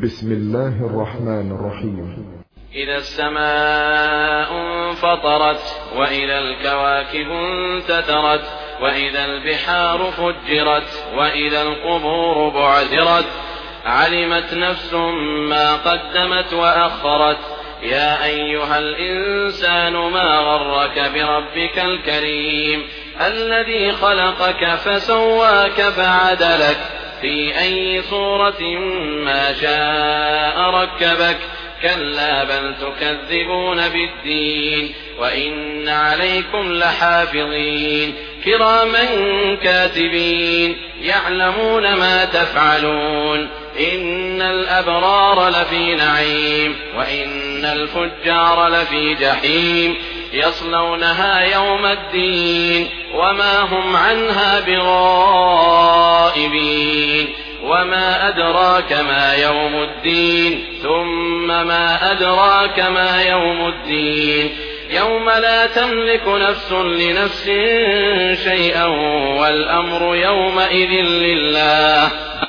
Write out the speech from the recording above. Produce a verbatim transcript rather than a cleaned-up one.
بسم الله الرحمن الرحيم. إذا السماء انفطرت وإذا الكواكب انتثرت وإذا البحار فجرت وإذا القبور بعثرت علمت نفس ما قدمت وأخرت يا أيها الإنسان ما غرك بربك الكريم الذي خلقك فسواك فعدلك في أي صورة ما شاء ركبك كلا بل تكذبون بالدين وإن عليكم لحافظين كراما كاتبين يعلمون ما تفعلون إن الأبرار لفي نعيم وإن الفجار لفي جحيم يصلونها يوم الدين وما هم عنها بغائبين وما أدراك ما يوم الدين ثم ما أدراك ما يوم الدين يوم لا تملك نفس لنفس شيئا والأمر يومئذ لله.